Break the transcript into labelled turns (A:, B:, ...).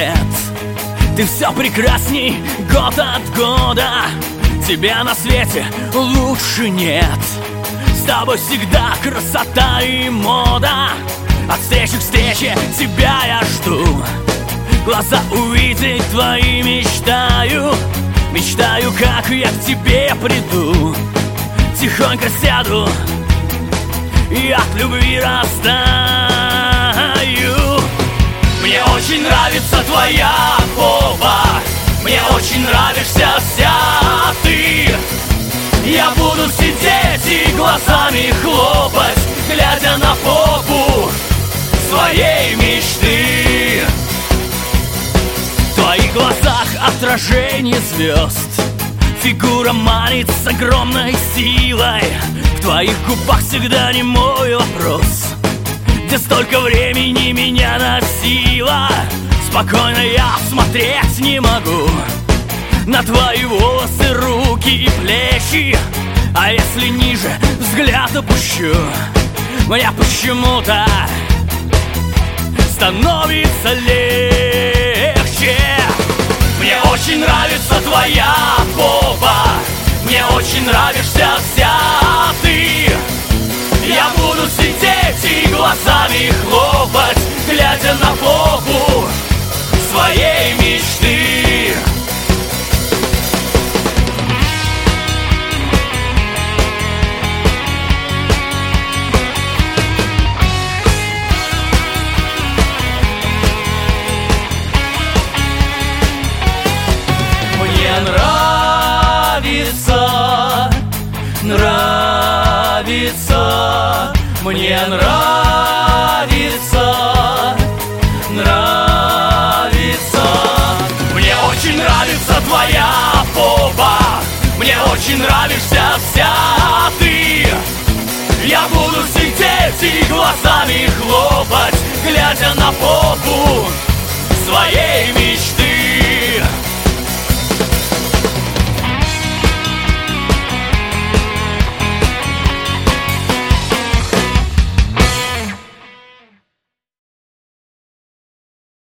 A: нет. Ты все прекрасней год от года, тебя на свете лучше нет. С тобой всегда красота и мода, от встречи к встрече тебя я жду. Глаза увидеть твои мечтаю, мечтаю, как я к тебе приду. Тихонько сяду и от любви растаю. Мне очень нравится твоя попа, мне очень нравишься вся ты. Я буду сидеть и глазами хлопать, глядя на попу своей мечты. В твоих глазах отражение звезд, фигура манит с огромной силой. В твоих губах всегда немой вопрос: где столько времени меня носило? Спокойно я смотреть не могу на твои волосы, руки и плечи. А если ниже взгляд опущу, мне почему-то становится легче. Мне очень нравится твоя попа, мне очень нравишься вся ты. Я буду сидеть и глазами хлопать, глядя на попу своей мечты. Мне нравится, нравится, мне нравится, нравится. Мне очень нравится твоя попа, мне очень нравишься вся ты. Я буду сидеть и глазами хлопать, глядя на попу своей мечты.